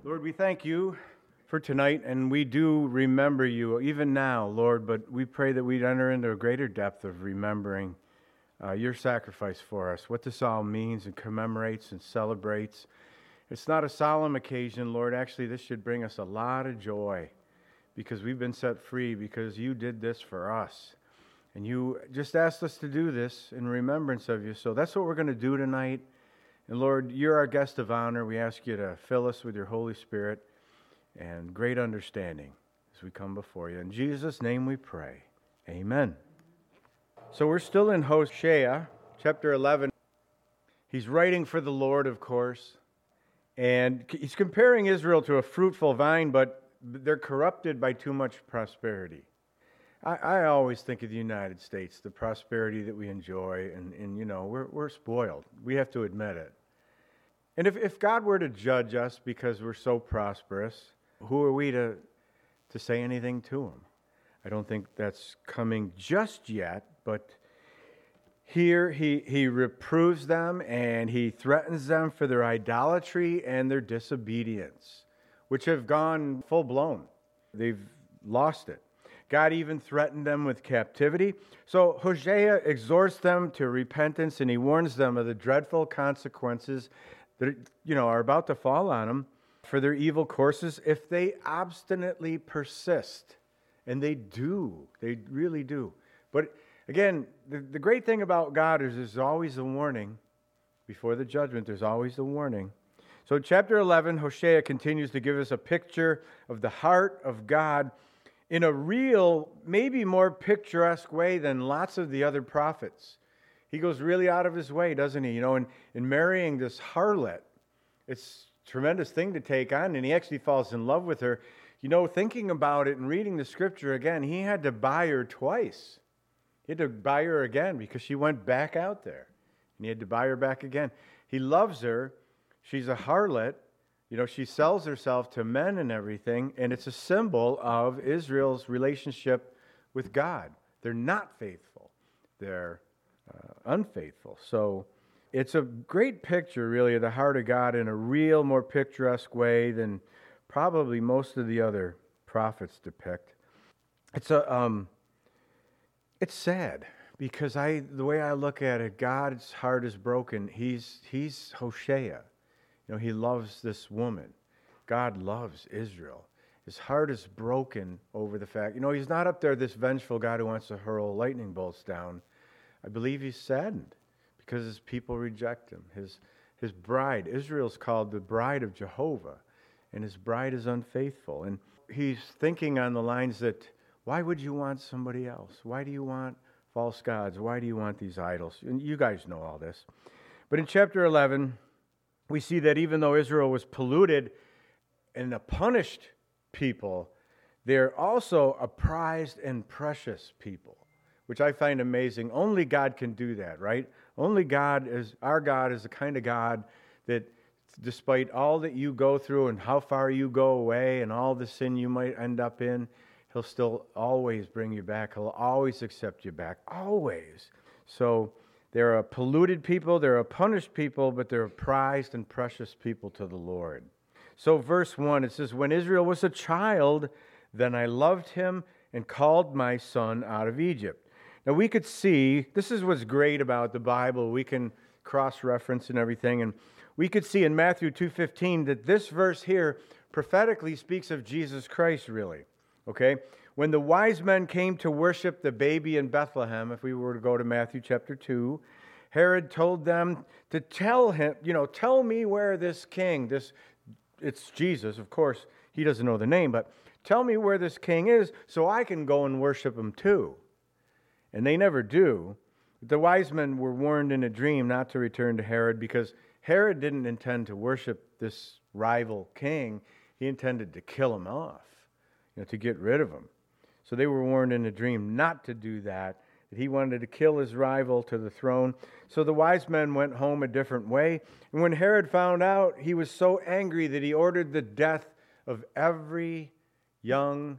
Lord, we thank you for tonight, and we do remember you even now, Lord, but we pray that we'd enter into a greater depth of remembering your sacrifice for us, what this all means and commemorates and celebrates. It's not a solemn occasion, Lord. Actually, this should bring us a lot of joy because we've been set free because you did this for us. And you just asked us to do this in remembrance of you. So that's what we're going to do tonight. And Lord, you're our guest of honor. We ask you to fill us with your Holy Spirit and great understanding as we come before you. In Jesus' name we pray. Amen. So we're still in Hosea, chapter 11. He's writing for the Lord, of course. And he's comparing Israel to a fruitful vine, but they're corrupted by too much prosperity. I always think of the United States, the prosperity that we enjoy, and you know, we're spoiled. We have to admit it. And if God were to judge us because we're so prosperous, who are we to say anything to him? I don't think that's coming just yet, but here he reproves them and he threatens them for their idolatry and their disobedience, which have gone full-blown. They've lost it. God even threatened them with captivity. So Hosea exhorts them to repentance, and he warns them of the dreadful consequences that are about to fall on them for their evil courses if they obstinately persist. And they do. They really do. But again, the great thing about God is there's always a warning. Before the judgment, there's always a warning. So chapter 11, Hosea continues to give us a picture of the heart of God in a real, maybe more picturesque way than lots of the other prophets. He goes really out of his way, doesn't he? You know, in marrying this harlot, it's a tremendous thing to take on, and he actually falls in love with her. You know, thinking about it and reading the scripture again, he had to buy her twice. He had to buy her again because she went back out there, and he had to buy her back again. He loves her. She's a harlot. You know, she sells herself to men and everything, and it's a symbol of Israel's relationship with God. They're not faithful. They're unfaithful. So it's a great picture, really, of the heart of God in a real, more picturesque way than probably most of the other prophets depict. It's sad because the way I look at it, God's heart is broken. He's Hosea. You know, he loves this woman. God loves Israel. His heart is broken over the fact, he's not up there, this vengeful God who wants to hurl lightning bolts down. I believe he's saddened because his people reject him. His bride, Israel's called the bride of Jehovah, and his bride is unfaithful. And he's thinking on the lines that, why would you want somebody else? Why do you want false gods? Why do you want these idols? And you guys know all this. But in chapter 11, we see that even though Israel was polluted and a punished people, they're also a prized and precious people, which I find amazing. Only God can do that, right? Only our God is the kind of God that despite all that you go through and how far you go away and all the sin you might end up in, he'll still always bring you back. He'll always accept you back, always. So they're a polluted people, they're a punished people, but they're a prized and precious people to the Lord. So verse 1, it says, when Israel was a child, then I loved him and called my son out of Egypt. Now we could see, this is what's great about the Bible, we can cross-reference and everything, and we could see in Matthew 2:15 that this verse here prophetically speaks of Jesus Christ, really. Okay? When the wise men came to worship the baby in Bethlehem, if we were to go to Matthew chapter 2, Herod told them to tell him, tell me where this king, it's Jesus, of course, he doesn't know the name, but tell me where this king is so I can go and worship him too. And they never do. The wise men were warned in a dream not to return to Herod because Herod didn't intend to worship this rival king. He intended to kill him off, to get rid of him. So they were warned in a dream not to do that he wanted to kill his rival to the throne. So the wise men went home a different way. And when Herod found out, he was so angry that he ordered the death of every young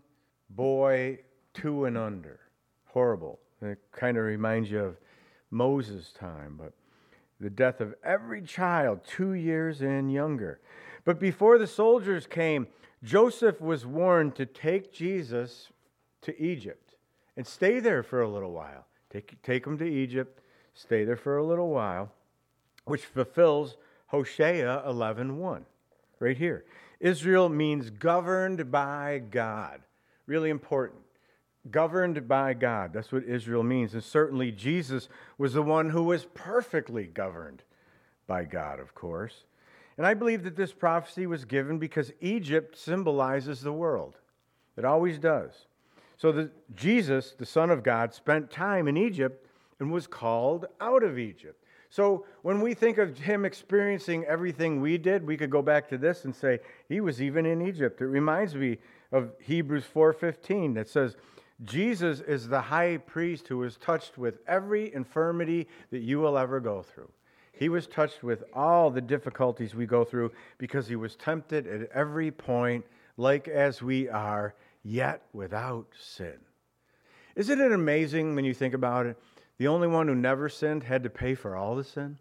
boy 2 and under. Horrible. It kind of reminds you of Moses' time, but the death of every child 2 years and younger. But before the soldiers came, Joseph was warned to take Jesus to Egypt and stay there for a little while. Take him to Egypt, stay there for a little while, which fulfills Hosea 11:1, right here. Israel means governed by God. Really important. Governed by God. That's what Israel means. And certainly Jesus was the one who was perfectly governed by God, of course. And I believe that this prophecy was given because Egypt symbolizes the world. It always does. So Jesus, the Son of God, spent time in Egypt and was called out of Egypt. So when we think of him experiencing everything we did, we could go back to this and say, he was even in Egypt. It reminds me of Hebrews 4:15 that says, Jesus is the high priest who was touched with every infirmity that you will ever go through. He was touched with all the difficulties we go through because he was tempted at every point, like as we are, yet without sin. Isn't it amazing when you think about it? The only one who never sinned had to pay for all the sin?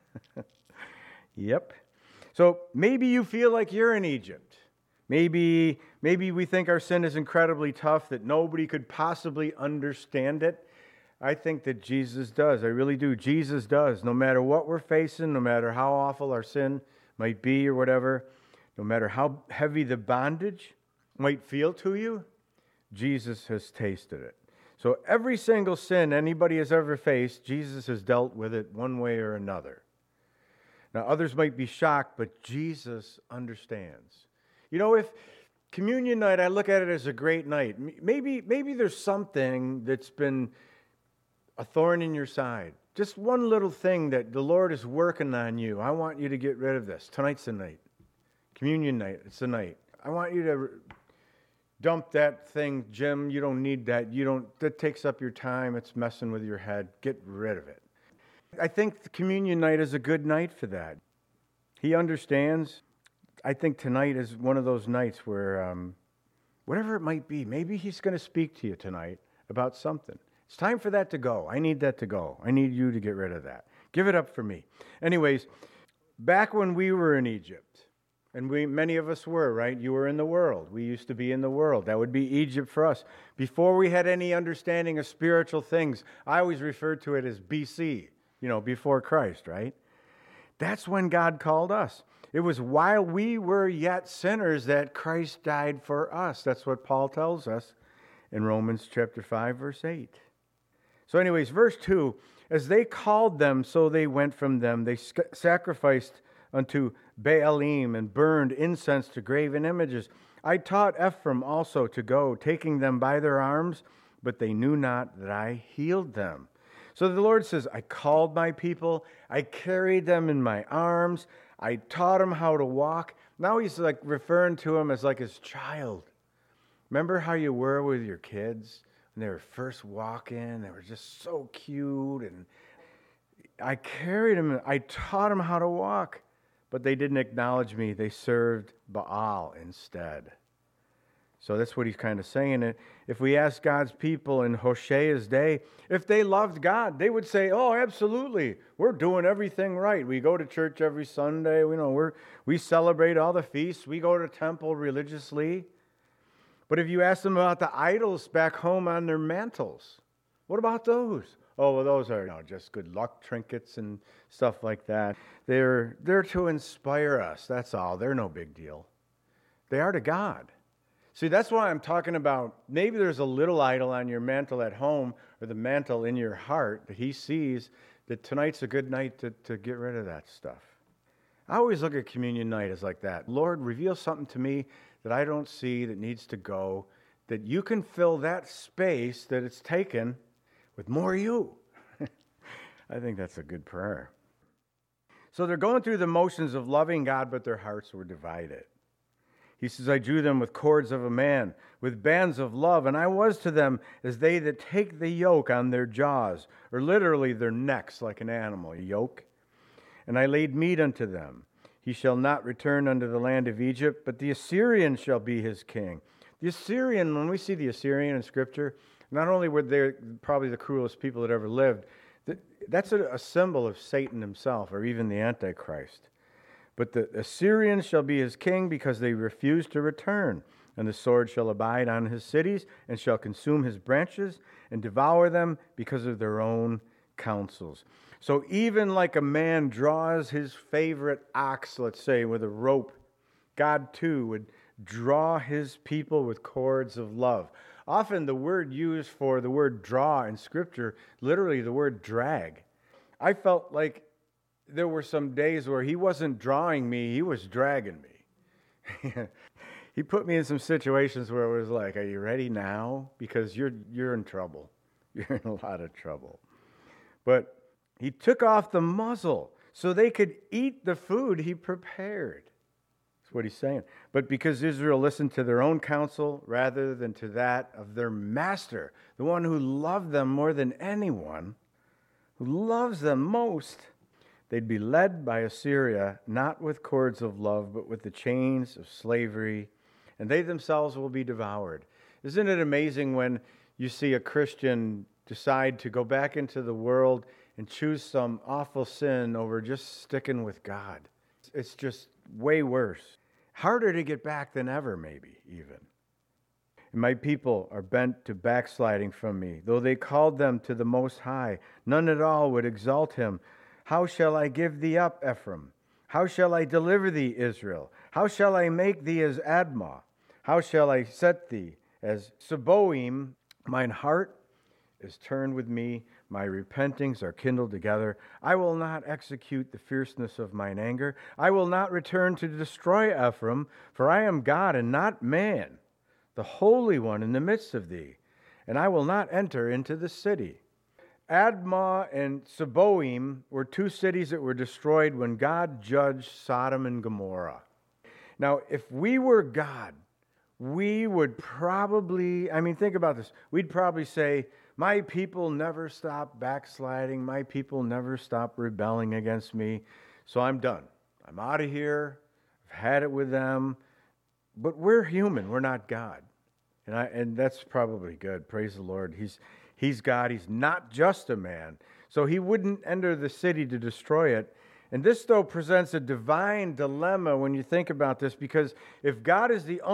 Yep. So maybe you feel like you're in Egypt. Maybe we think our sin is incredibly tough, that nobody could possibly understand it. I think that Jesus does. I really do. Jesus does. No matter what we're facing, no matter how awful our sin might be or whatever, no matter how heavy the bondage might feel to you, Jesus has tasted it. So every single sin anybody has ever faced, Jesus has dealt with it one way or another. Now, others might be shocked, but Jesus understands. You know, if communion night, I look at it as a great night. Maybe there's something that's been a thorn in your side. Just one little thing that the Lord is working on you. I want you to get rid of this. Tonight's the night. Communion night, it's the night. I want you to dump that thing, Jim. You don't need that. That takes up your time. It's messing with your head. Get rid of it. I think the communion night is a good night for that. He understands. I think tonight is one of those nights where, whatever it might be, maybe he's going to speak to you tonight about something. It's time for that to go. I need that to go. I need you to get rid of that. Give it up for me. Anyways, back when we were in Egypt, and many of us were, right? You were in the world. We used to be in the world. That would be Egypt for us. Before we had any understanding of spiritual things, I always referred to it as BC, before Christ, right? That's when God called us. It was while we were yet sinners that Christ died for us. That's what Paul tells us in Romans chapter 5, verse 8. So anyways, verse 2, as they called them, so they went from them. They sacrificed unto Baalim and burned incense to graven images. I taught Ephraim also to go, taking them by their arms, but they knew not that I healed them. So the Lord says, I called my people, I carried them in my arms, I taught them how to walk. Now he's like referring to them as like his child. Remember how you were with your kids when they were first walking? They were just so cute. And I carried them, I taught them how to walk. But they didn't acknowledge me. They served Baal instead. So that's what he's kind of saying. If we ask God's people in Hosea's day, if they loved God, they would say, oh, absolutely. We're doing everything right. We go to church every Sunday. We celebrate all the feasts. We go to temple religiously. But if you ask them about the idols back home on their mantles, what about those? Oh, well, those are just good luck trinkets and stuff like that. They're to inspire us. That's all. They're no big deal. They are to God. See, that's why I'm talking about maybe there's a little idol on your mantle at home or the mantle in your heart that he sees that tonight's a good night to get rid of that stuff. I always look at communion night as like that. Lord, reveal something to me that I don't see that needs to go, that you can fill that space that it's taken with more you. I think that's a good prayer. So they're going through the motions of loving God, but their hearts were divided. He says, I drew them with cords of a man, with bands of love, and I was to them as they that take the yoke on their jaws, or literally their necks like an animal, a yoke. And I laid meat unto them. He shall not return unto the land of Egypt, but the Assyrian shall be his king. The Assyrian, when we see the Assyrian in Scripture, not only were they probably the cruelest people that ever lived, that's a symbol of Satan himself, or even the Antichrist. But the Assyrians shall be his king because they refuse to return. And the sword shall abide on his cities and shall consume his branches and devour them because of their own counsels. So even like a man draws his favorite ox, let's say, with a rope, God too would draw his people with cords of love. Often the word used for the word draw in Scripture, literally the word drag. I felt like there were some days where he wasn't drawing me, he was dragging me. He put me in some situations where it was like, are you ready now? Because you're in trouble. You're in a lot of trouble. But he took off the muzzle so they could eat the food he prepared. That's what he's saying. But because Israel listened to their own counsel rather than to that of their master, the one who loved them more than anyone, who loves them most, they'd be led by Assyria, not with cords of love, but with the chains of slavery, and they themselves will be devoured. Isn't it amazing when you see a Christian decide to go back into the world and choose some awful sin over just sticking with God? It's just way worse. Harder to get back than ever, maybe, even. And my people are bent to backsliding from me. Though they called them to the Most High, none at all would exalt him. How shall I give thee up, Ephraim? How shall I deliver thee, Israel? How shall I make thee as Admah? How shall I set thee as Seboim? Mine heart is turned with me, my repentings are kindled together. I will not execute the fierceness of mine anger. I will not return to destroy Ephraim, for I am God and not man, the Holy One in the midst of thee, and I will not enter into the city. Admah and Seboim were two cities that were destroyed when God judged Sodom and Gomorrah. Now, if we were God, we would probably, think about this, we'd probably say, my people never stop backsliding, my people never stop rebelling against me, so I'm done. I'm out of here, I've had it with them. But we're human, we're not God. And that's probably good, praise the Lord. He's God, he's not just a man. So he wouldn't enter the city to destroy it. And this, though, presents a divine dilemma when you think about this, because if God is the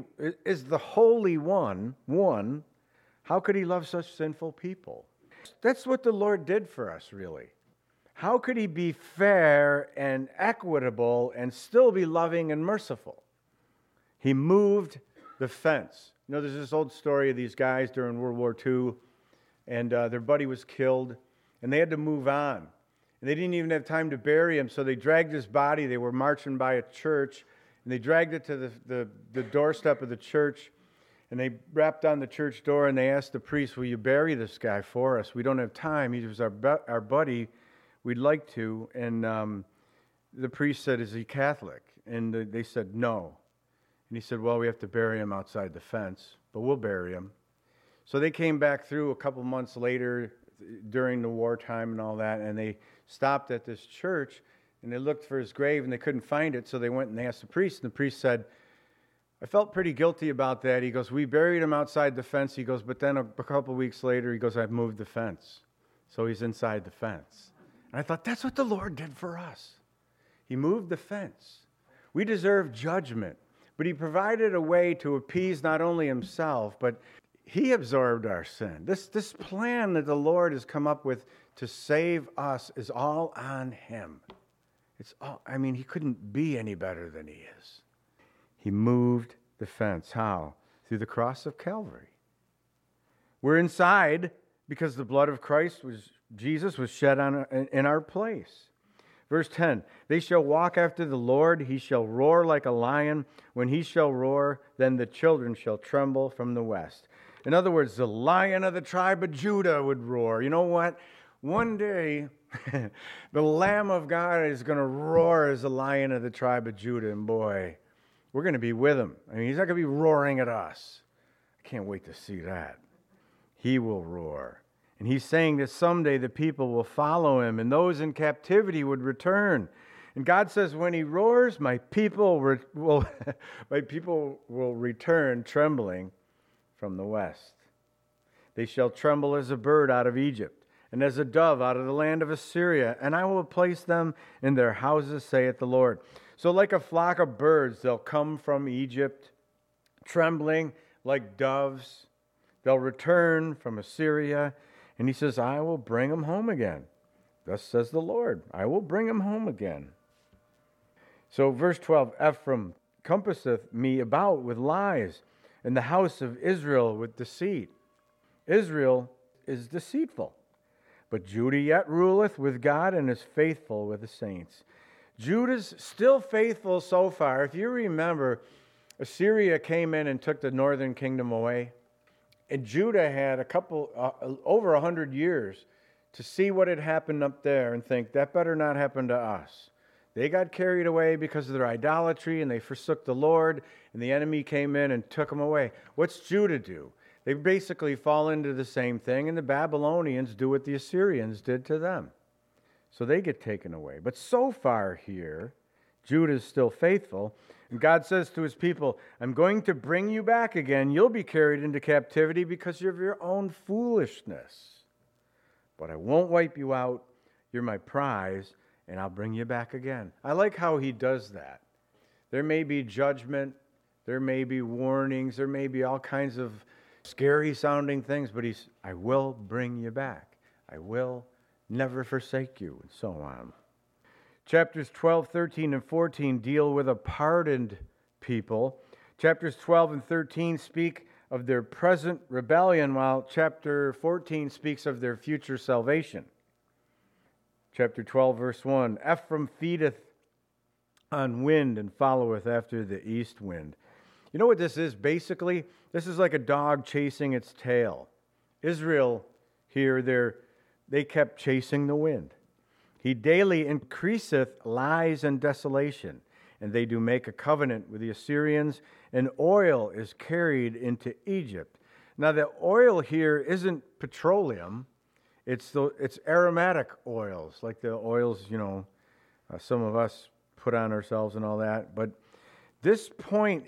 Holy One, how could he love such sinful people? That's what the Lord did for us, really. How could he be fair and equitable and still be loving and merciful? He moved the fence. You know, there's this old story of these guys during World War II, and their buddy was killed, and they had to move on. And they didn't even have time to bury him, so they dragged his body. They were marching by a church, and they dragged it to the doorstep of the church, and they rapped on the church door, and they asked the priest, will you bury this guy for us? We don't have time. He was our buddy. We'd like to. And the priest said, is he Catholic? And they said, no. And he said, well, we have to bury him outside the fence, but we'll bury him. So they came back through a couple months later during the wartime and all that, and they stopped at this church, and they looked for his grave, and they couldn't find it, so they went and they asked the priest, and the priest said, I felt pretty guilty about that. He goes, we buried him outside the fence. He goes, but then a couple weeks later, he goes, I've moved the fence. So he's inside the fence. And I thought, that's what the Lord did for us. He moved the fence. We deserve judgment, but he provided a way to appease not only himself, but he absorbed our sin. This plan that the Lord has come up with to save us is all on him. He couldn't be any better than he is. He moved the fence. How? Through the cross of Calvary. We're inside because the blood of Jesus was shed in our place. Verse 10, they shall walk after the Lord. He shall roar like a lion. When he shall roar, then the children shall tremble from the west. In other words, the Lion of the tribe of Judah would roar. You know what? One day, the Lamb of God is going to roar as the Lion of the tribe of Judah. And boy, we're going to be with him. He's not going to be roaring at us. I can't wait to see that. He will roar. And he's saying that someday the people will follow him, and those in captivity would return. And God says, when he roars, my people will return trembling from the west. They shall tremble as a bird out of Egypt, and as a dove out of the land of Assyria, and I will place them in their houses, saith the Lord. So like a flock of birds, they'll come from Egypt, trembling like doves. They'll return from Assyria. And he says, I will bring them home again. Thus says the Lord, I will bring them home again. So verse 12, Ephraim compasseth me about with lies, and the house of Israel with deceit. Israel is deceitful, but Judah yet ruleth with God and is faithful with the saints. Judah's still faithful so far. If you remember, Assyria came in and took the northern kingdom away, and Judah had over 100 years to see what had happened up there and think, that better not happen to us. They got carried away because of their idolatry, and they forsook the Lord, and the enemy came in and took them away. What's Judah do? They basically fall into the same thing, and the Babylonians do what the Assyrians did to them. So they get taken away. But so far here, Judah is still faithful, and God says to his people, I'm going to bring you back again. You'll be carried into captivity because of your own foolishness. But I won't wipe you out. You're my prize, and I'll bring you back again. I like how he does that. There may be judgment, there may be warnings, there may be all kinds of scary sounding things, but I will bring you back. I will never forsake you, and so on. Chapters 12, 13, and 14 deal with a pardoned people. Chapters 12 and 13 speak of their present rebellion, while chapter 14 speaks of their future salvation. Chapter 12, verse 1, Ephraim feedeth on wind and followeth after the east wind. You know what this is? Basically, this is like a dog chasing its tail. Israel here, they kept chasing the wind. He daily increaseth lies and desolation, and they do make a covenant with the Assyrians, and oil is carried into Egypt. Now, the oil here isn't petroleum. It's aromatic oils, like the oils, some of us put on ourselves and all that. But the point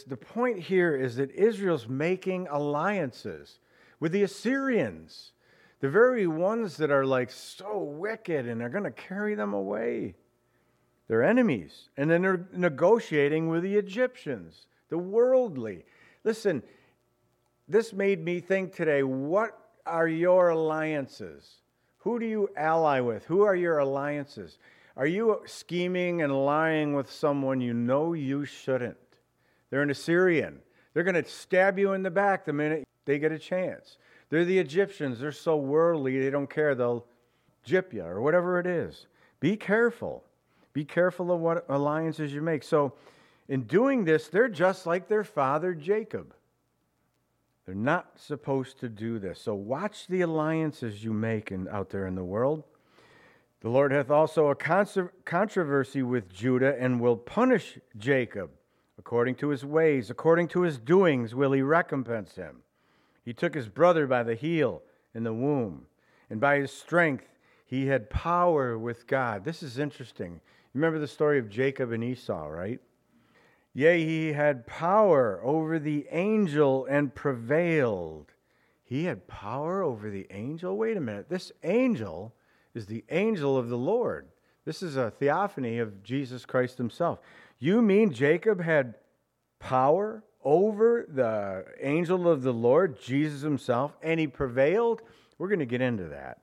here is that Israel's making alliances with the Assyrians, the very ones that are like so wicked and are going to carry them away. They're enemies. And then they're negotiating with the Egyptians, the worldly. Listen, this made me think today, what are your alliances? Who do you ally with? Who are your alliances? Are you scheming and lying with someone you know you shouldn't? They're an Assyrian. They're going to stab you in the back the minute they get a chance. They're the Egyptians. They're so worldly, they don't care. They'll gyp you or whatever it is. Be careful. Be careful of what alliances you make. So in doing this, they're just like their father Jacob. They're not supposed to do this. So watch the alliances you make out there in the world. The Lord hath also a controversy with Judah, and will punish Jacob. According to his ways, according to his doings will he recompense him. He took his brother by the heel in the womb, and by his strength he had power with God. This is interesting. Remember the story of Jacob and Esau, right? Yea, he had power over the angel and prevailed. He had power over the angel? Wait a minute. This angel is the angel of the Lord. This is a theophany of Jesus Christ himself. You mean Jacob had power over the angel of the Lord, Jesus himself, and he prevailed? We're going to get into that.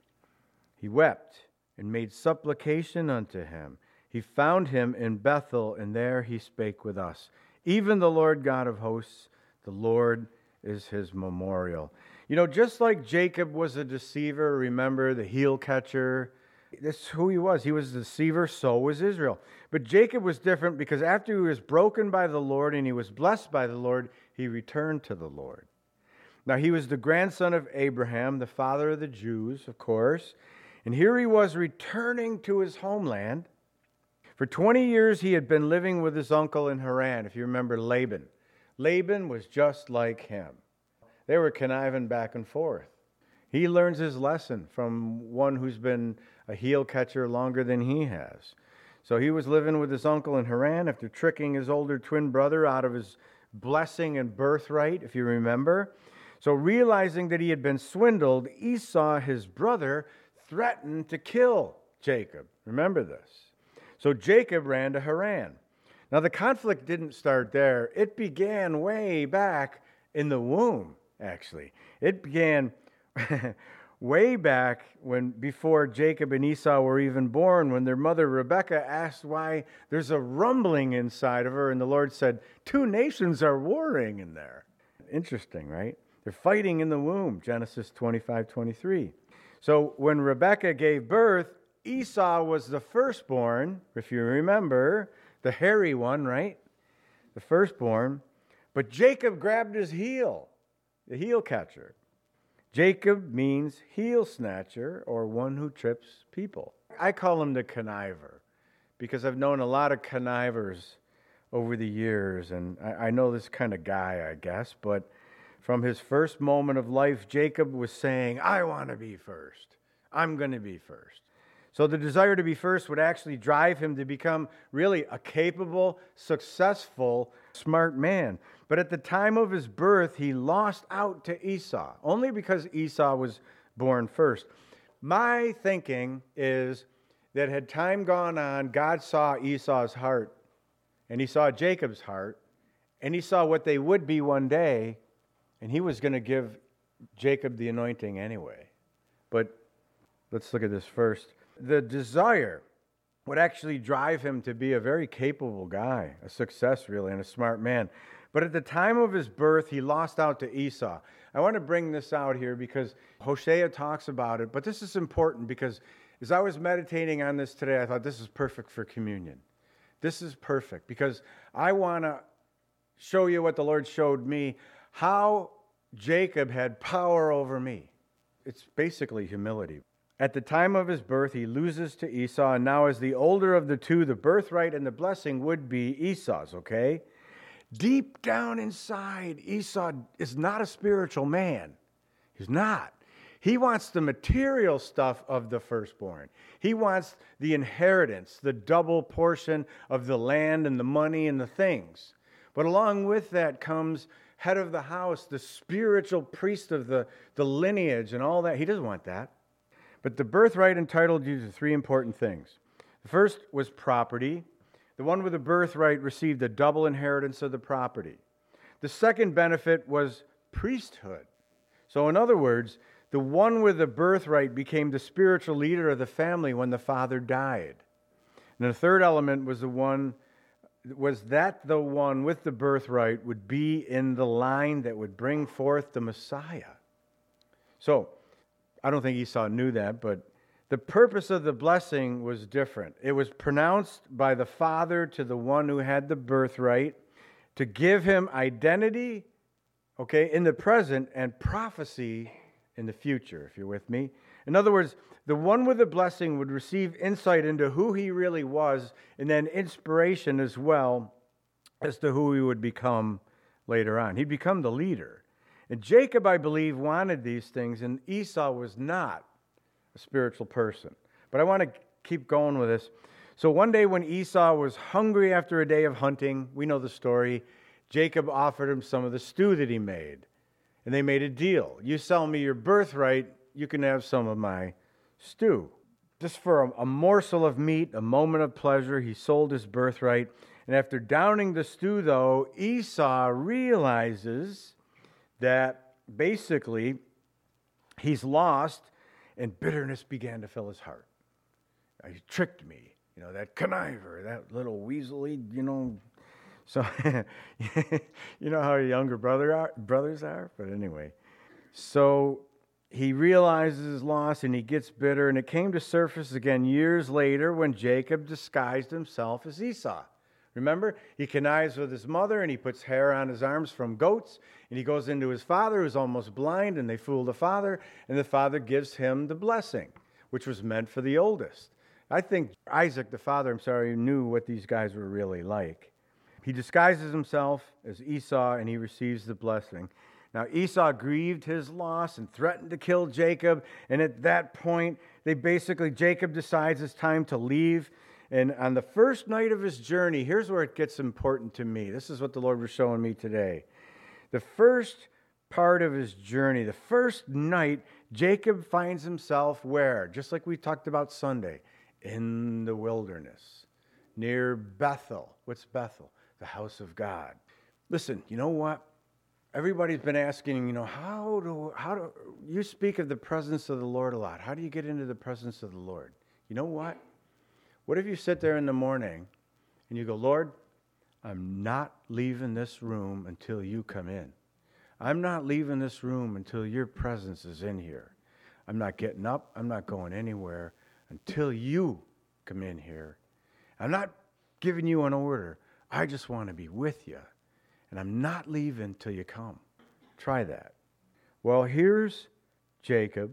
He wept and made supplication unto him. He found him in Bethel, and there he spake with us. Even the Lord God of hosts, the Lord is his memorial. Just like Jacob was a deceiver, remember, the heel catcher, that's who he was. He was a deceiver, so was Israel. But Jacob was different because after he was broken by the Lord and he was blessed by the Lord, he returned to the Lord. Now, he was the grandson of Abraham, the father of the Jews, of course. And here he was returning to his homeland. For 20 years, he had been living with his uncle in Haran, if you remember Laban. Laban was just like him. They were conniving back and forth. He learns his lesson from one who's been a heel catcher longer than he has. So he was living with his uncle in Haran after tricking his older twin brother out of his blessing and birthright, if you remember. So realizing that he had been swindled, Esau, his brother, threatened to kill Jacob. Remember this. So Jacob ran to Haran. Now the conflict didn't start there. It began way back in the womb, actually. It began way back before Jacob and Esau were even born, when their mother Rebekah asked why there's a rumbling inside of her, and the Lord said, 2 nations are warring in there. Interesting, right? They're fighting in the womb, Genesis 25:23. So when Rebekah gave birth, Esau was the firstborn, if you remember, the hairy one, right? The firstborn. But Jacob grabbed his heel, the heel catcher. Jacob means heel snatcher, or one who trips people. I call him the conniver because I've known a lot of connivers over the years, and I know this kind of guy, I guess, but from his first moment of life, Jacob was saying, I want to be first. I'm going to be first. So the desire to be first would actually drive him to become really a capable, successful, smart man. But at the time of his birth, he lost out to Esau, only because Esau was born first. My thinking is that had time gone on, God saw Esau's heart, and he saw Jacob's heart, and he saw what they would be one day, and he was going to give Jacob the anointing anyway. But let's look at this first. The desire would actually drive him to be a very capable guy, a success really, and a smart man. But at the time of his birth, he lost out to Esau. I want to bring this out here because Hosea talks about it, but this is important because as I was meditating on this today, I thought this is perfect for communion. This is perfect because I want to show you what the Lord showed me, how Jacob had power over me. It's basically humility. At the time of his birth, he loses to Esau, and now as the older of the two, the birthright and the blessing would be Esau's, okay? Deep down inside, Esau is not a spiritual man. He's not. He wants the material stuff of the firstborn. He wants the inheritance, the double portion of the land and the money and the things. But along with that comes head of the house, the spiritual priest of the lineage and all that. He doesn't want that. But the birthright entitled you to 3 important things. The first was property. The one with the birthright received a double inheritance of the property. The second benefit was priesthood. So in other words, the one with the birthright became the spiritual leader of the family when the father died. And the third element was the one with the birthright would be in the line that would bring forth the Messiah. So, I don't think Esau knew that, but the purpose of the blessing was different. It was pronounced by the father to the one who had the birthright to give him identity, in the present and prophecy in the future, if you're with me. In other words, the one with the blessing would receive insight into who he really was and then inspiration as well as to who he would become later on. He'd become the leader. And Jacob, I believe, wanted these things, and Esau was not a spiritual person. But I want to keep going with this. So one day when Esau was hungry after a day of hunting, we know the story, Jacob offered him some of the stew that he made. And they made a deal. You sell me your birthright, you can have some of my stew. Just for a morsel of meat, a moment of pleasure, he sold his birthright. And after downing the stew, though, Esau realizes that basically he's lost, and bitterness began to fill his heart. He tricked me, that conniver, that little weaselly, So, you know how younger brothers are? But anyway, so he realizes his loss and he gets bitter, and it came to surface again years later when Jacob disguised himself as Esau. Remember, he connives with his mother, and he puts hair on his arms from goats, and he goes into his father, who's almost blind, and they fool the father, and the father gives him the blessing, which was meant for the oldest. I think Isaac, the father, knew what these guys were really like. He disguises himself as Esau, and he receives the blessing. Now, Esau grieved his loss and threatened to kill Jacob, and at that point, Jacob decides it's time to leave. And on the first night of his journey, here's where it gets important to me. This is what the Lord was showing me today. The first part of his journey, the first night, Jacob finds himself where? Just like we talked about Sunday, in the wilderness. near Bethel. What's Bethel? The house of God. Listen, you know what? Everybody's been asking, how do you speak of the presence of the Lord a lot? How do you get into the presence of the Lord? You know what? What if you sit there in the morning and you go, Lord, I'm not leaving this room until you come in. I'm not leaving this room until your presence is in here. I'm not getting up. I'm not going anywhere until you come in here. I'm not giving you an order. I just want to be with you. And I'm not leaving till you come. Try that. Well, here's Jacob,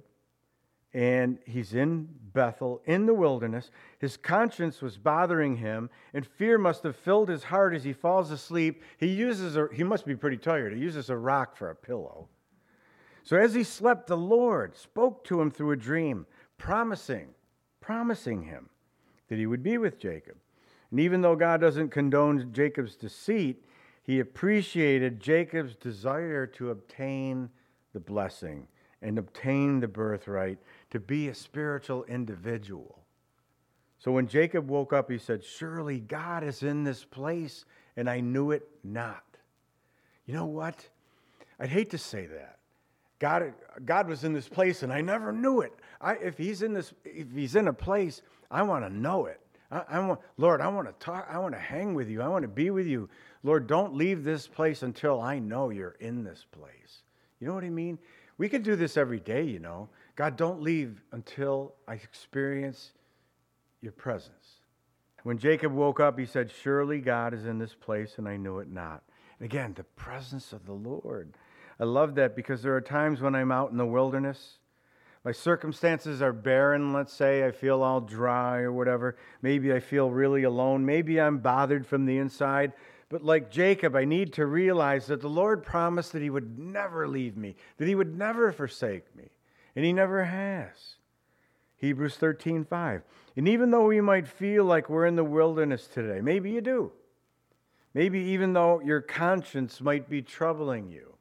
and he's in Bethel, in the wilderness. His conscience was bothering him, and fear must have filled his heart as he falls asleep. He must be pretty tired. He uses a rock for a pillow. So as he slept, the Lord spoke to him through a dream, promising him that he would be with Jacob. And even though God doesn't condone Jacob's deceit, he appreciated Jacob's desire to obtain the blessing and obtain the birthright, to be a spiritual individual. So when Jacob woke up, he said, surely God is in this place, and I knew it not. You know what? I'd hate to say that. God was in this place, and I never knew it. If he's in a place, I want to know it. Lord, I want to talk. I want to hang with you. I want to be with you. Lord, don't leave this place until I know you're in this place. You know what I mean? We could do this every day, God, don't leave until I experience your presence. When Jacob woke up, he said, surely God is in this place, and I knew it not. And again, the presence of the Lord. I love that because there are times when I'm out in the wilderness. My circumstances are barren, let's say. I feel all dry or whatever. Maybe I feel really alone. Maybe I'm bothered from the inside. But like Jacob, I need to realize that the Lord promised that he would never leave me, that he would never forsake me. And he never has. Hebrews 13:5. And even though we might feel like we're in the wilderness today, maybe you do. Maybe even though your conscience might be troubling you,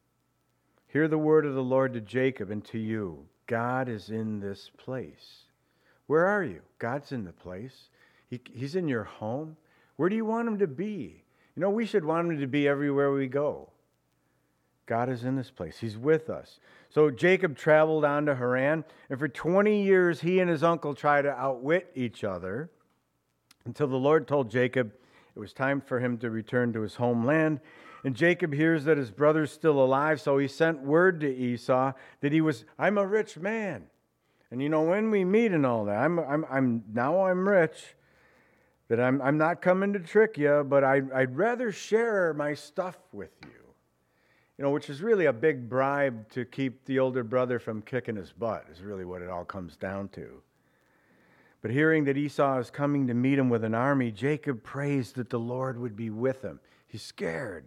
hear the word of the Lord to Jacob and to you. God is in this place. Where are you? God's in the place. He's in your home. Where do you want him to be? We should want him to be everywhere we go. God is in this place. He's with us. So Jacob traveled on to Haran, and for 20 years he and his uncle tried to outwit each other until the Lord told Jacob it was time for him to return to his homeland. And Jacob hears that his brother's still alive, so he sent word to Esau that I'm a rich man. And when we meet and all that, I'm rich. That I'm not coming to trick you, but I'd rather share my stuff with you. Which is really a big bribe to keep the older brother from kicking his butt, is really what it all comes down to. But hearing that Esau is coming to meet him with an army, Jacob prays that the Lord would be with him. He's scared.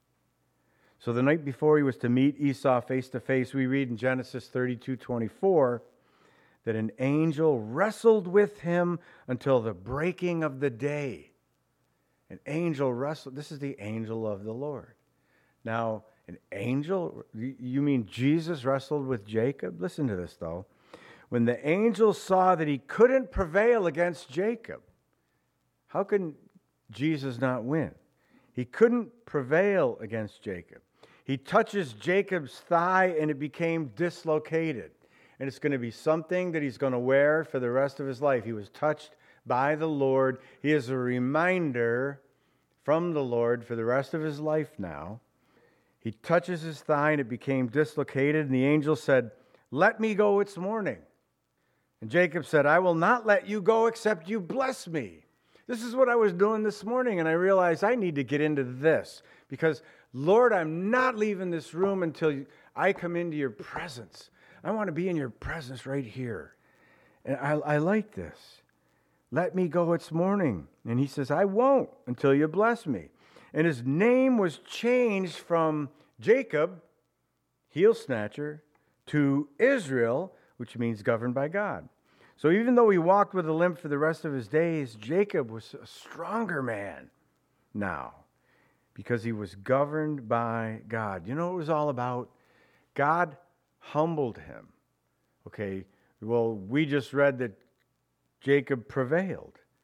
So the night before he was to meet Esau face to face, we read in Genesis 32:24, that an angel wrestled with him until the breaking of the day. An angel wrestled. This is the angel of the Lord. Now, an angel, you mean Jesus wrestled with Jacob? Listen to this, though. When the angel saw that he couldn't prevail against Jacob, how can Jesus not win? He couldn't prevail against Jacob. He touches Jacob's thigh and it became dislocated. And it's going to be something that he's going to wear for the rest of his life. He was touched by the Lord. He is a reminder from the Lord for the rest of his life now. He touches his thigh and it became dislocated. And the angel said, let me go, it's morning. And Jacob said, I will not let you go except you bless me. This is what I was doing this morning. And I realized I need to get into this. Because, Lord, I'm not leaving this room until I come into your presence. I want to be in your presence right here. And I like this. Let me go, it's morning. And he says, I won't until you bless me. And his name was changed from Jacob, heel snatcher, to Israel, which means governed by God. So even though he walked with a limp for the rest of his days, Jacob was a stronger man now because he was governed by God. You know what it was all about? God humbled him. Okay, well, we just read that Jacob prevailed.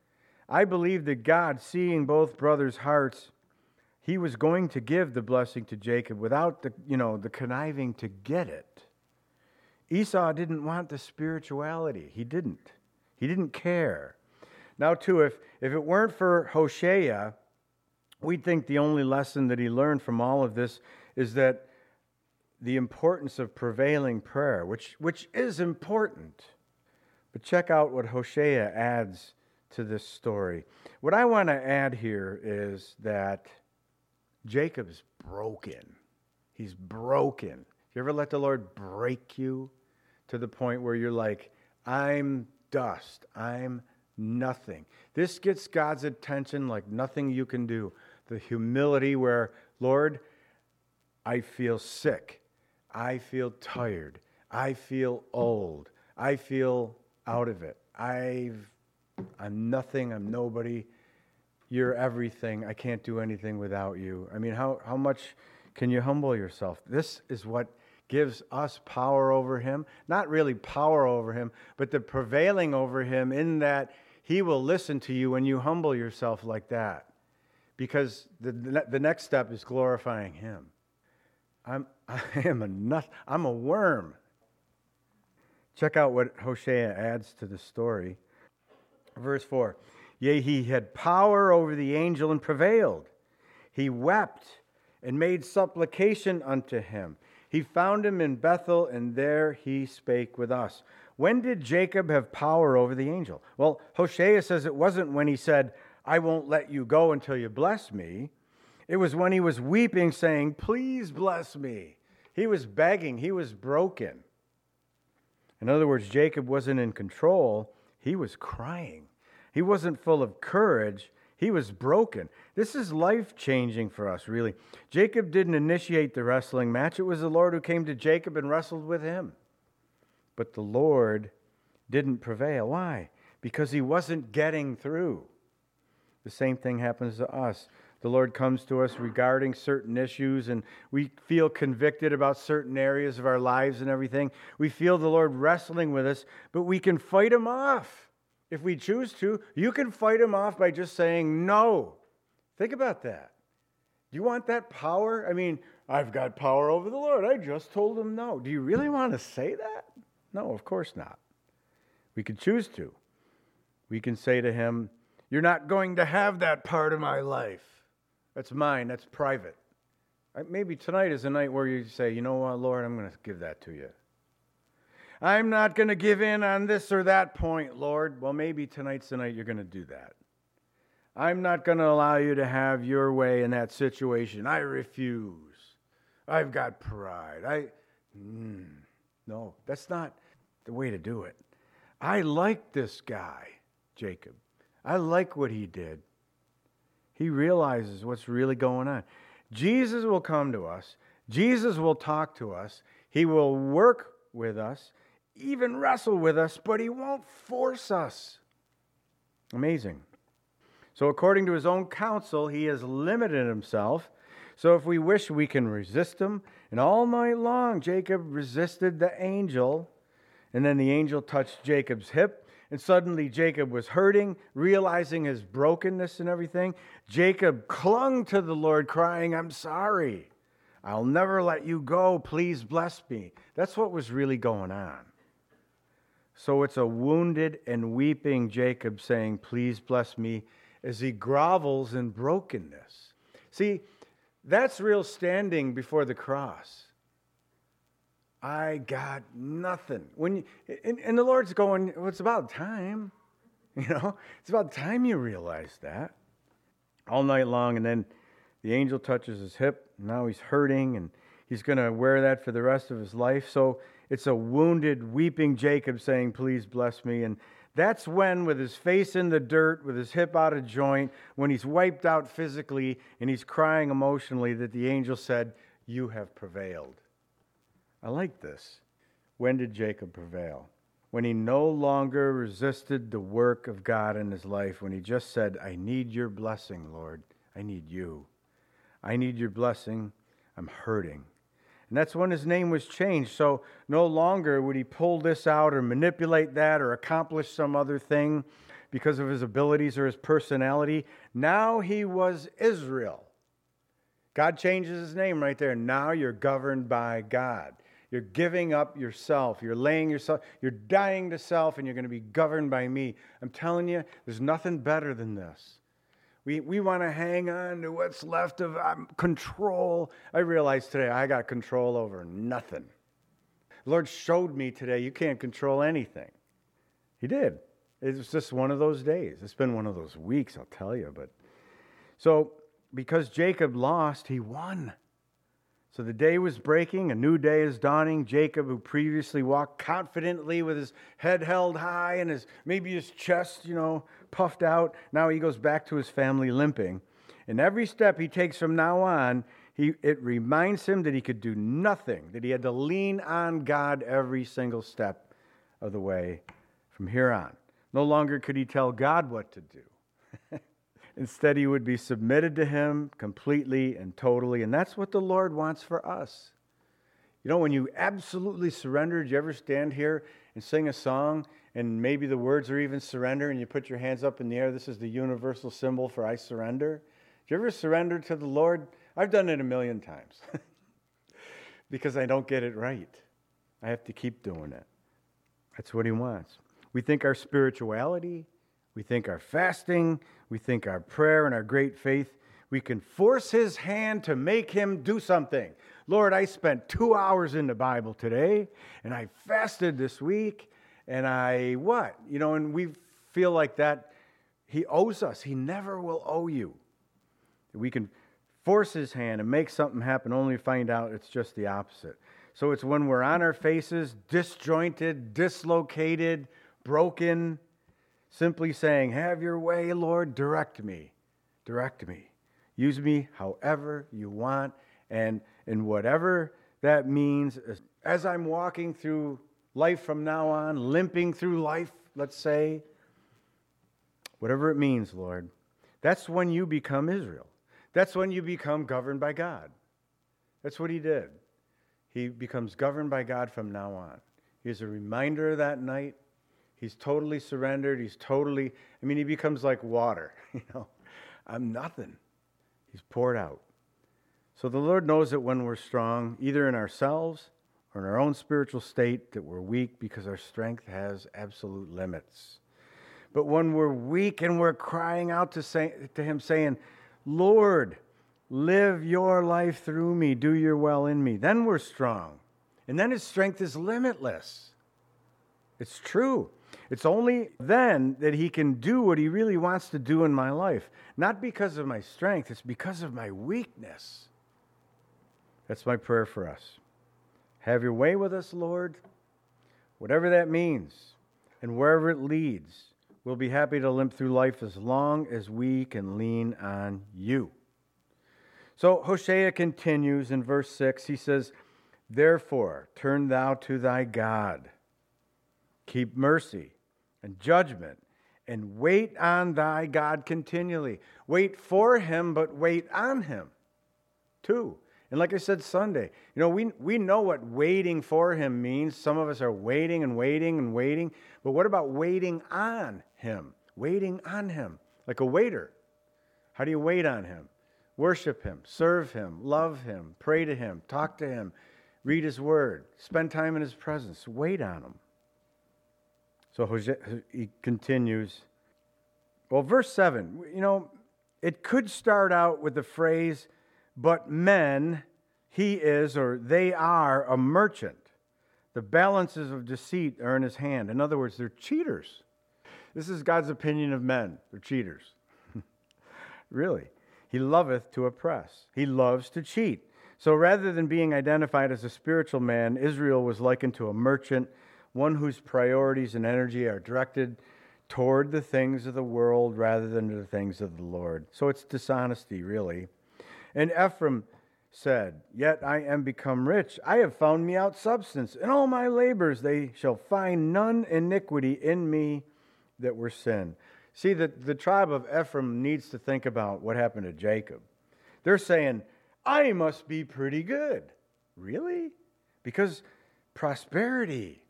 I believe that God, seeing both brothers' hearts, he was going to give the blessing to Jacob without the conniving to get it. Esau didn't want the spirituality. He didn't. He didn't care. Now, too, if it weren't for Hosea, we'd think the only lesson that he learned from all of this is that the importance of prevailing prayer, which is important. But check out what Hosea adds to this story. What I want to add here is that Jacob's broken. He's broken. You ever let the Lord break you to the point where you're like, I'm dust. I'm nothing. This gets God's attention like nothing you can do. The humility where, Lord, I feel sick. I feel tired. I feel old. I feel out of it. I'm nothing. I'm nobody. You're everything. I can't do anything without you. I mean, how much can you humble yourself? This is what gives us power over him. Not really power over him, but the prevailing over him in that he will listen to you when you humble yourself like that. Because the next step is glorifying him. I'm a worm. Check out what Hosea adds to the story. Verse 4. Yea, he had power over the angel and prevailed. He wept and made supplication unto him. He found him in Bethel, and there he spake with us. When did Jacob have power over the angel? Well, Hosea says it wasn't when he said, I won't let you go until you bless me. It was when he was weeping, saying, please bless me. He was begging. He was broken. In other words, Jacob wasn't in control. He was crying. He wasn't full of courage. He was broken. This is life-changing for us, really. Jacob didn't initiate the wrestling match. It was the Lord who came to Jacob and wrestled with him. But the Lord didn't prevail. Why? Because he wasn't getting through. The same thing happens to us. The Lord comes to us regarding certain issues, and we feel convicted about certain areas of our lives and everything. We feel the Lord wrestling with us, but we can fight him off. If we choose to, you can fight him off by just saying no. Think about that. Do you want that power? I mean, I've got power over the Lord. I just told him no. Do you really want to say that? No, of course not. We can choose to. We can say to him, you're not going to have that part of my life. That's mine. That's private. Maybe tonight is a night where you say, you know what, Lord, I'm going to give that to you. I'm not going to give in on this or that point, Lord. Well, maybe tonight's the night you're going to do that. I'm not going to allow you to have your way in that situation. I refuse. I've got pride. No, that's not the way to do it. I like this guy, Jacob. I like what he did. He realizes what's really going on. Jesus will come to us. Jesus will talk to us. He will work with us, even wrestle with us, but he won't force us. Amazing. So according to his own counsel, he has limited himself. So if we wish, we can resist him. And all night long, Jacob resisted the angel. And then the angel touched Jacob's hip. And suddenly Jacob was hurting, realizing his brokenness and everything. Jacob clung to the Lord, crying, I'm sorry. I'll never let you go. Please bless me. That's what was really going on. So it's a wounded and weeping Jacob saying, please bless me, as he grovels in brokenness. See, that's real standing before the cross. I got nothing. And the Lord's going, well, it's about time. It's about time you realize that. All night long, and then the angel touches his hip. Now he's hurting, and he's going to wear that for the rest of his life. So it's a wounded, weeping Jacob saying, please bless me. And that's when, with his face in the dirt, with his hip out of joint, when he's wiped out physically and he's crying emotionally, that the angel said, you have prevailed. I like this. When did Jacob prevail? When he no longer resisted the work of God in his life, when he just said, I need your blessing, Lord. I need you. I need your blessing. I'm hurting. And that's when his name was changed. So no longer would he pull this out or manipulate that or accomplish some other thing because of his abilities or his personality. Now he was Israel. God changes his name right there. Now you're governed by God. You're giving up yourself. You're laying yourself, you're dying to self, and you're going to be governed by me. I'm telling you, there's nothing better than this. We want to hang on to what's left of control. I realized today I got control over nothing. The Lord showed me today you can't control anything. He did. It was just one of those days. It's been one of those weeks, I'll tell you. But so because Jacob lost, he won. So the day was breaking, a new day is dawning. Jacob, who previously walked confidently with his head held high and maybe his chest, puffed out, now he goes back to his family limping. And every step he takes from now on, it reminds him that he could do nothing, that he had to lean on God every single step of the way from here on. No longer could he tell God what to do. Instead, he would be submitted to him completely and totally. And that's what the Lord wants for us. When you absolutely surrender, did you ever stand here and sing a song and maybe the words are even surrender and you put your hands up in the air? This is the universal symbol for I surrender. Did you ever surrender to the Lord? I've done it a million times because I don't get it right. I have to keep doing it. That's what he wants. We think our spirituality, we think our fasting, we think our prayer and our great faith, we can force his hand to make him do something. Lord, I spent 2 hours in the Bible today, and I fasted this week, and and we feel like that he owes us. He never will owe you. We can force his hand and make something happen, only to find out it's just the opposite. So it's when we're on our faces, disjointed, dislocated, broken, simply saying, have your way, Lord, direct me. Direct me. Use me however you want, and whatever that means. As I'm walking through life from now on, limping through life, let's say, whatever it means, Lord, that's when you become Israel. That's when you become governed by God. That's what he did. He becomes governed by God from now on. Here's a reminder of that night. He's totally surrendered. He becomes like water. I'm nothing. He's poured out. So the Lord knows that when we're strong, either in ourselves or in our own spiritual state, that we're weak because our strength has absolute limits. But when we're weak and we're crying out to him saying, Lord, live your life through me, do your will in me, then we're strong. And then his strength is limitless. It's true. It's only then that he can do what he really wants to do in my life. Not because of my strength, it's because of my weakness. That's my prayer for us. Have your way with us, Lord, whatever that means, and wherever it leads. We'll be happy to limp through life as long as we can lean on you. So Hosea continues in verse 6. He says, therefore, turn thou to thy God. Keep mercy and judgment, and wait on thy God continually. Wait for him, but wait on him too. And like I said Sunday, we know what waiting for him means. Some of us are waiting and waiting and waiting. But what about waiting on him? Waiting on him, like a waiter. How do you wait on him? Worship him, serve him, love him, pray to him, talk to him, read his word, spend time in his presence. Wait on him. So he continues. Well, verse 7, it could start out with the phrase, but men, he is, or they are a merchant. The balances of deceit are in his hand. In other words, they're cheaters. This is God's opinion of men. They're cheaters. Really. He loveth to oppress. He loves to cheat. So rather than being identified as a spiritual man, Israel was likened to a merchant, one whose priorities and energy are directed toward the things of the world rather than the things of the Lord. So it's dishonesty, really. And Ephraim said, yet I am become rich. I have found me out substance. In all my labors they shall find none iniquity in me that were sin. See, the tribe of Ephraim needs to think about what happened to Jacob. They're saying, I must be pretty good. Really? Because prosperity,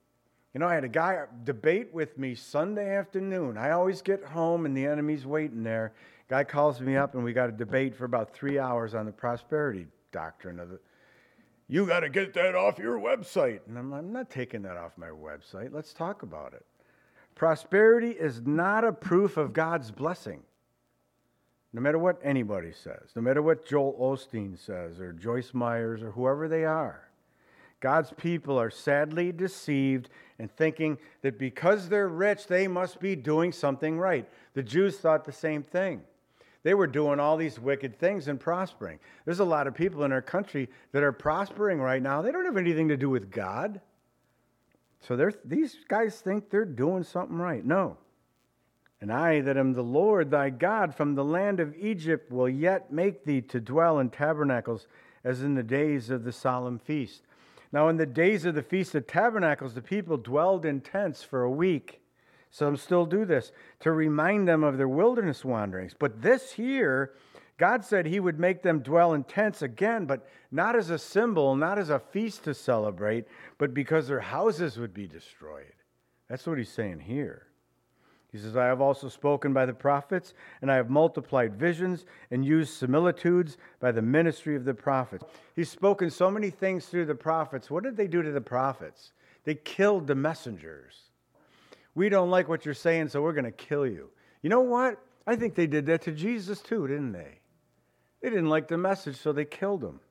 You know, I had a guy debate with me Sunday afternoon. I always get home and the enemy's waiting there. Guy calls me up and we got a debate for about 3 hours on the prosperity doctrine of it. You got to get that off your website. And I'm not taking that off my website. Let's talk about it. Prosperity is not a proof of God's blessing. No matter what anybody says, no matter what Joel Osteen says or Joyce Myers or whoever they are, God's people are sadly deceived and thinking that because they're rich, they must be doing something right. The Jews thought the same thing. They were doing all these wicked things and prospering. There's a lot of people in our country that are prospering right now. They don't have anything to do with God. So these guys think they're doing something right. No. And I, that am the Lord thy God, from the land of Egypt, will yet make thee to dwell in tabernacles, as in the days of the solemn feast. Now in the days of the Feast of Tabernacles, the people dwelled in tents for a week. Some still do this, to remind them of their wilderness wanderings. But this year, God said he would make them dwell in tents again, but not as a symbol, not as a feast to celebrate, but because their houses would be destroyed. That's what he's saying here. He says, I have also spoken by the prophets, and I have multiplied visions and used similitudes by the ministry of the prophets. He's spoken so many things through the prophets. What did they do to the prophets? They killed the messengers. We don't like what you're saying, so we're going to kill you. You know what? I think they did that to Jesus too, didn't they? They didn't like the message, so they killed him.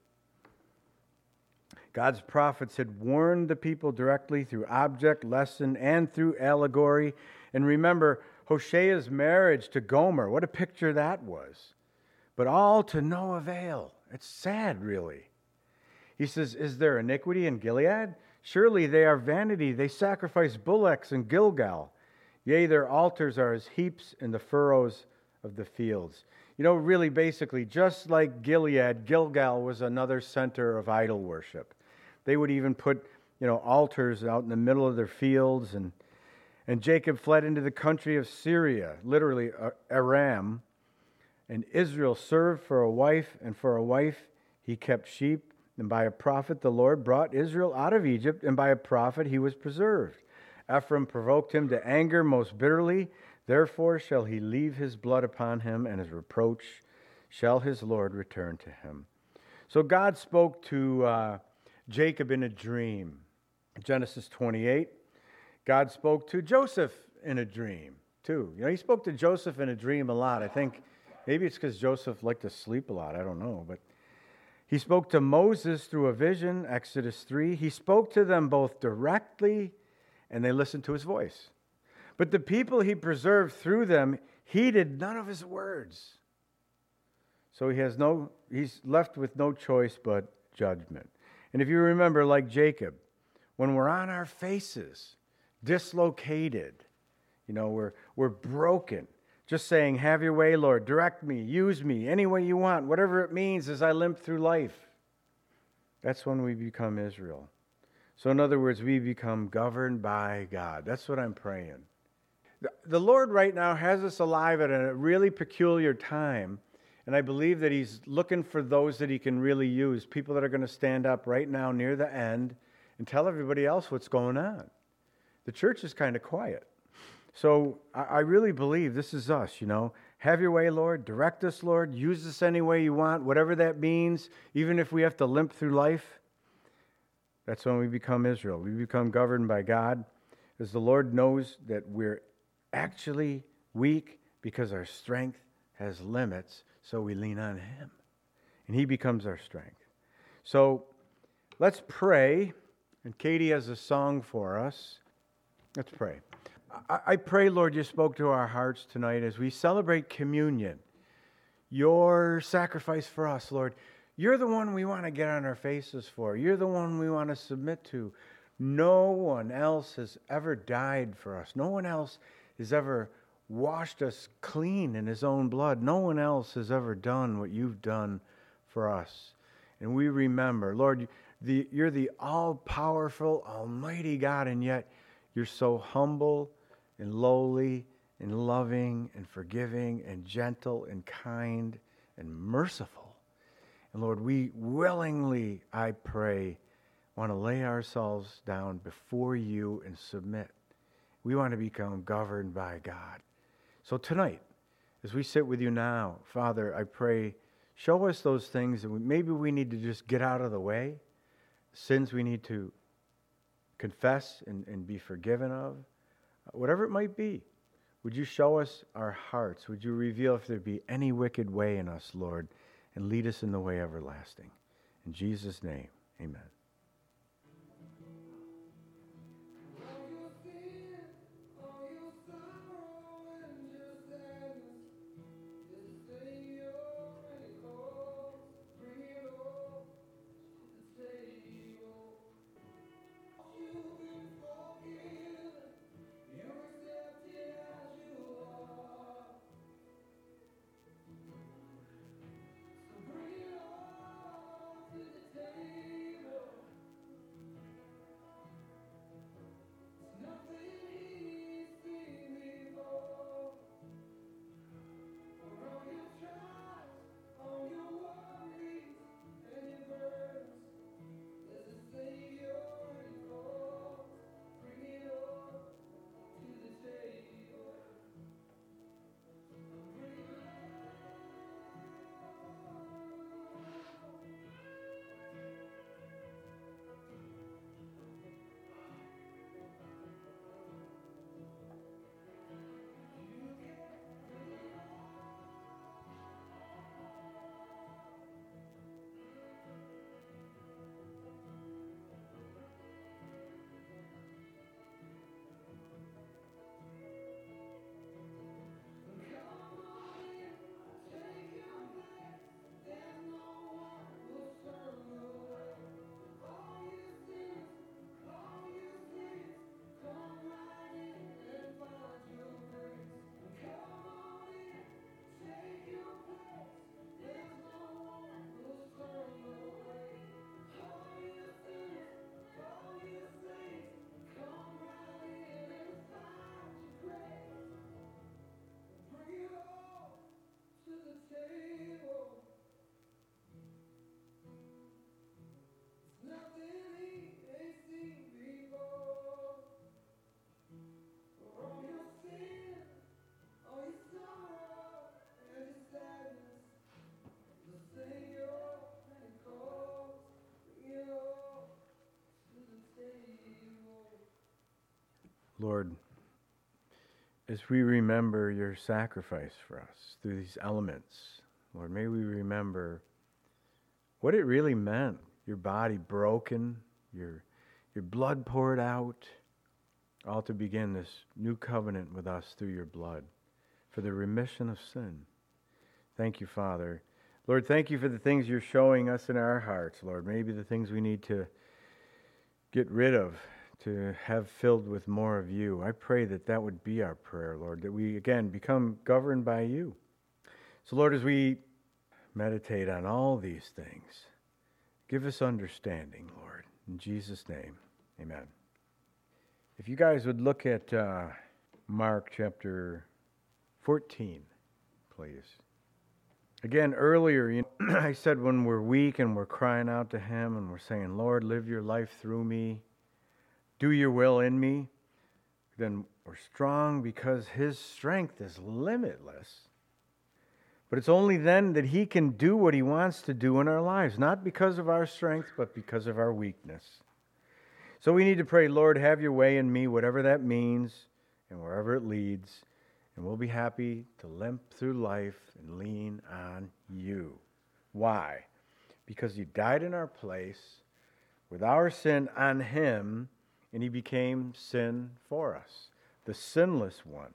God's prophets had warned the people directly through object, lesson, and through allegory. And remember, Hosea's marriage to Gomer, what a picture that was. But all to no avail. It's sad, really. He says, is there iniquity in Gilead? Surely they are vanity. They sacrifice bullocks in Gilgal. Yea, their altars are as heaps in the furrows of the fields. You know, really, basically, just like Gilead, Gilgal was another center of idol worship. They would even put, altars out in the middle of their fields. And Jacob fled into the country of Syria, literally Aram. And Israel served for a wife, and for a wife he kept sheep. And by a prophet the Lord brought Israel out of Egypt, and by a prophet he was preserved. Ephraim provoked him to anger most bitterly. Therefore shall he leave his blood upon him, and his reproach shall his Lord return to him. So God spoke to Jacob in a dream. Genesis 28. God spoke to Joseph in a dream, too. He spoke to Joseph in a dream a lot. I think maybe it's because Joseph liked to sleep a lot. I don't know. But he spoke to Moses through a vision, Exodus 3. He spoke to them both directly, and they listened to his voice. But the people he preserved through them heeded none of his words. So he's left with no choice but judgment. And if you remember, like Jacob, when we're on our faces, dislocated, we're broken, just saying, have your way, Lord, direct me, use me, any way you want, whatever it means as I limp through life. That's when we become Israel. So in other words, we become governed by God. That's what I'm praying. The Lord right now has us alive at a really peculiar time. And I believe that he's looking for those that he can really use, people that are going to stand up right now near the end and tell everybody else what's going on. The church is kind of quiet. So I really believe this is us, Have your way, Lord. Direct us, Lord. Use us any way you want, whatever that means, even if we have to limp through life. That's when we become Israel. We become governed by God, as the Lord knows that we're actually weak because our strength has limits. So we lean on him, and he becomes our strength. So let's pray, and Katie has a song for us. Let's pray. I pray, Lord, you spoke to our hearts tonight as we celebrate communion, your sacrifice for us, Lord. You're the one we want to get on our faces for. You're the one we want to submit to. No one else has ever died for us. No one else has ever washed us clean in his own blood. No one else has ever done what you've done for us. And we remember, Lord, you're the all-powerful, almighty God, and yet you're so humble and lowly and loving and forgiving and gentle and kind and merciful. And Lord, we willingly, I pray, want to lay ourselves down before you and submit. We want to become governed by God. So tonight, as we sit with you now, Father, I pray, show us those things that maybe we need to just get out of the way, sins we need to confess and be forgiven of, whatever it might be. Would you show us our hearts? Would you reveal if there be any wicked way in us, Lord, and lead us in the way everlasting. In Jesus' name, amen. Lord, as we remember your sacrifice for us through these elements, Lord, may we remember what it really meant. Your body broken, your blood poured out, all to begin this new covenant with us through your blood for the remission of sin. Thank you, Father. Lord, thank you for the things you're showing us in our hearts, Lord. Maybe the things we need to get rid of, to have filled with more of you. I pray that that would be our prayer, Lord, that we, again, become governed by you. So, Lord, as we meditate on all these things, give us understanding, Lord. In Jesus' name, amen. If you guys would look at Mark chapter 14, please. Again, earlier, I said when we're weak and we're crying out to him and we're saying, Lord, live your life through me, do your will in me, then we're strong because his strength is limitless. But it's only then that he can do what he wants to do in our lives, not because of our strength, but because of our weakness. So we need to pray, Lord, have your way in me, whatever that means and wherever it leads, and we'll be happy to limp through life and lean on you. Why? Because you died in our place with our sin on him, and he became sin for us, the sinless one.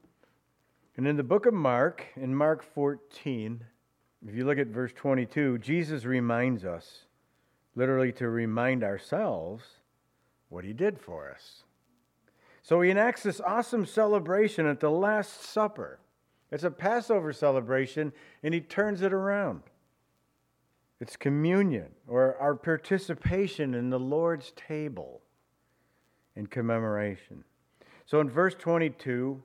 And in the book of Mark, in Mark 14, if you look at verse 22, Jesus reminds us, literally to remind ourselves, what he did for us. So he enacts this awesome celebration at the Last Supper. It's a Passover celebration, and he turns it around. It's communion, or our participation in the Lord's table in commemoration. So in verse 22,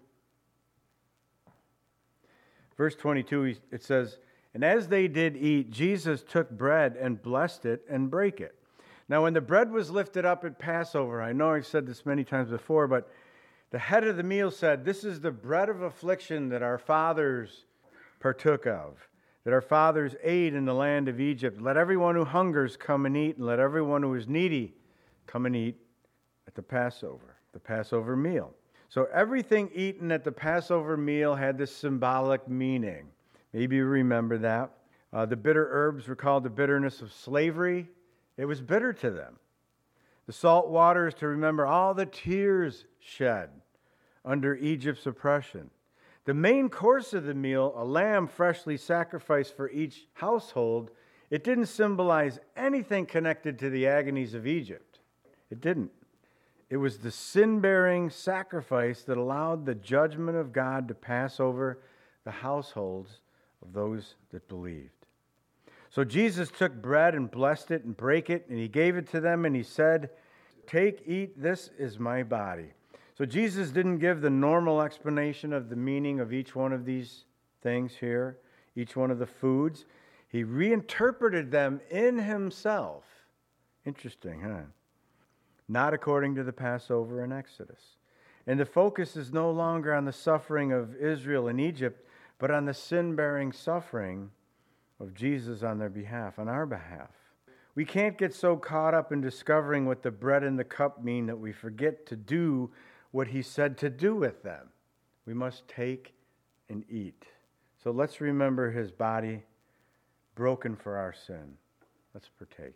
it says, "And as they did eat, Jesus took bread and blessed it and brake it." Now, when the bread was lifted up at Passover, I know I've said this many times before, but the head of the meal said, "This is the bread of affliction that our fathers partook of, that our fathers ate in the land of Egypt. Let everyone who hungers come and eat, and let everyone who is needy come and eat at the Passover meal." So everything eaten at the Passover meal had this symbolic meaning. Maybe you remember that. The bitter herbs recalled the bitterness of slavery. It was bitter to them. The salt water is to remember all the tears shed under Egypt's oppression. The main course of the meal, a lamb freshly sacrificed for each household, it didn't symbolize anything connected to the agonies of Egypt. It didn't. It was the sin-bearing sacrifice that allowed the judgment of God to pass over the households of those that believed. So Jesus took bread and blessed it and brake it, and he gave it to them, and he said, "Take, eat, this is my body." So Jesus didn't give the normal explanation of the meaning of each one of these things here, each one of the foods. He reinterpreted them in himself. Interesting, huh? Not according to the Passover in Exodus. And the focus is no longer on the suffering of Israel in Egypt, but on the sin-bearing suffering of Jesus on their behalf, on our behalf. We can't get so caught up in discovering what the bread and the cup mean that we forget to do what he said to do with them. We must take and eat. So let's remember his body broken for our sin. Let's partake.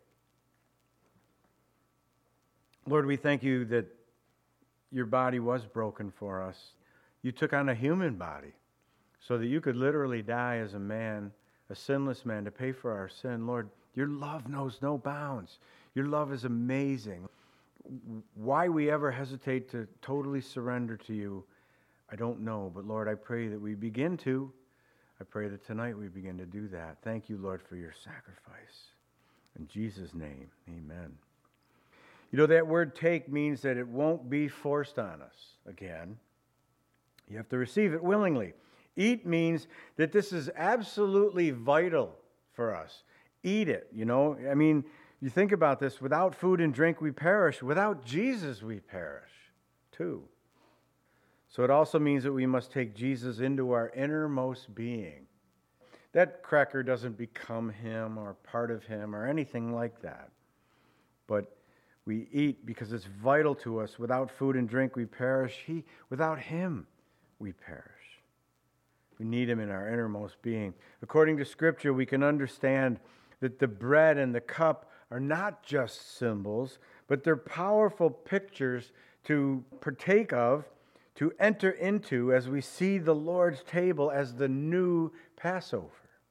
Lord, we thank you that your body was broken for us. You took on a human body so that you could literally die as a man, a sinless man, to pay for our sin. Lord, your love knows no bounds. Your love is amazing. Why we ever hesitate to totally surrender to you, I don't know. But Lord, I pray that we begin to. I pray that tonight we begin to do that. Thank you, Lord, for your sacrifice. In Jesus' name, amen. You know, that word take means that it won't be forced on us again. You have to receive it willingly. Eat means that this is absolutely vital for us. Eat it, you know. I mean, you think about this. Without food and drink, we perish. Without Jesus, we perish, too. So it also means that we must take Jesus into our innermost being. That cracker doesn't become him or part of him or anything like that. But we eat because it's vital to us. Without food and drink, we perish. Without him, we perish. We need him in our innermost being. According to Scripture, we can understand that the bread and the cup are not just symbols, but they're powerful pictures to partake of, to enter into as we see the Lord's table as the new Passover.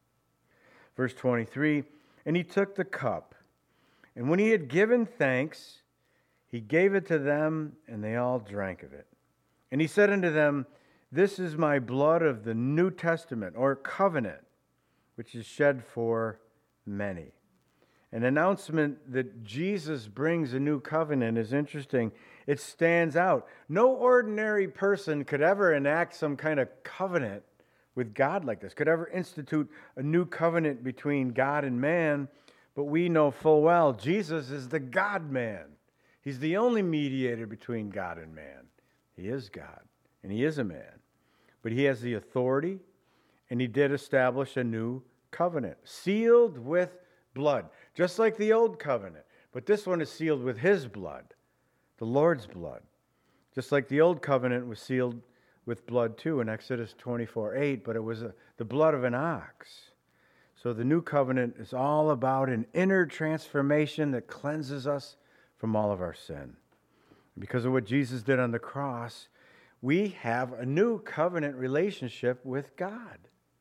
Verse 23, "And he took the cup, and when he had given thanks, he gave it to them, and they all drank of it. And he said unto them, This is my blood of the New Testament, or covenant, which is shed for many." An announcement that Jesus brings a new covenant is interesting. It stands out. No ordinary person could ever enact some kind of covenant with God like this, could ever institute a new covenant between God and man. But we know full well Jesus is the God-man. He's the only mediator between God and man. He is God, and he is a man. But he has the authority, and he did establish a new covenant, sealed with blood, just like the old covenant. But this one is sealed with his blood, the Lord's blood. Just like the old covenant was sealed with blood too in Exodus 24:8, but it was the blood of an ox. So the new covenant is all about an inner transformation that cleanses us from all of our sin. Because of what Jesus did on the cross, we have a new covenant relationship with God.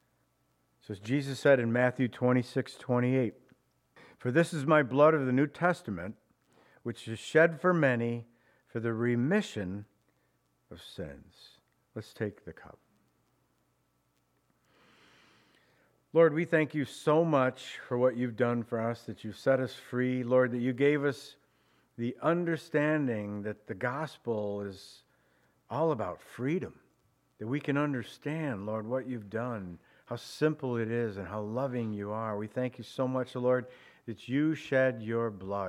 So as Jesus said in Matthew 26:28, "For this is my blood of the New Testament, which is shed for many for the remission of sins." Let's take the cup. Lord, we thank you so much for what you've done for us, that you've set us free. Lord, that you gave us the understanding that the gospel is all about freedom, that we can understand, Lord, what you've done, how simple it is, and how loving you are. We thank you so much, Lord, that you shed your blood.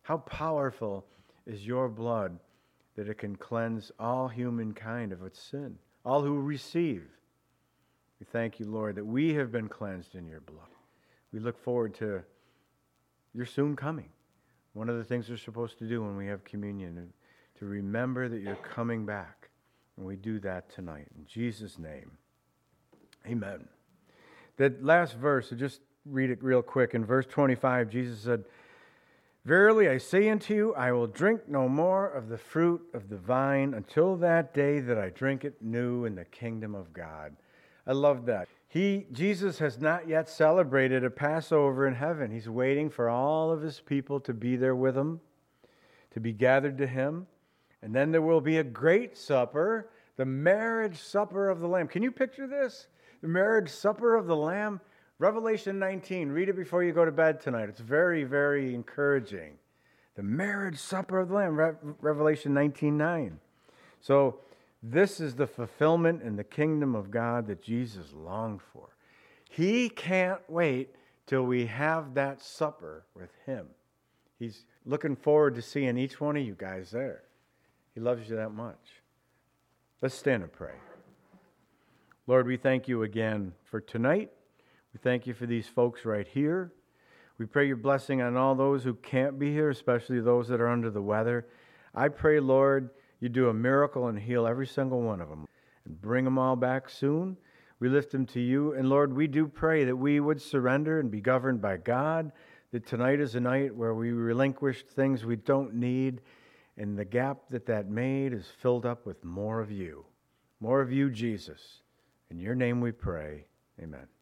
How powerful is your blood that it can cleanse all humankind of its sin, all who receive. We thank you, Lord, that we have been cleansed in your blood. We look forward to your soon coming. One of the things we're supposed to do when we have communion is to remember that you're coming back. And we do that tonight. In Jesus' name, amen. That last verse, so just read it real quick. In verse 25, Jesus said, "Verily I say unto you, I will drink no more of the fruit of the vine until that day that I drink it new in the kingdom of God." I love that. Jesus has not yet celebrated a Passover in heaven. He's waiting for all of his people to be there with him, to be gathered to him. And then there will be a great supper, the marriage supper of the Lamb. Can you picture this? The marriage supper of the Lamb? Revelation 19. Read it before you go to bed tonight. It's very, very encouraging. The marriage supper of the Lamb, Revelation 19:9. So this is the fulfillment in the kingdom of God that Jesus longed for. He can't wait till we have that supper with him. He's looking forward to seeing each one of you guys there. He loves you that much. Let's stand and pray. Lord, we thank you again for tonight. We thank you for these folks right here. We pray your blessing on all those who can't be here, especially those that are under the weather. I pray, Lord, you do a miracle and heal every single one of them and bring them all back soon. We lift them to you. And Lord, we do pray that we would surrender and be governed by God, that tonight is a night where we relinquish things we don't need, and the gap that made is filled up with more of you, Jesus. In your name we pray, amen.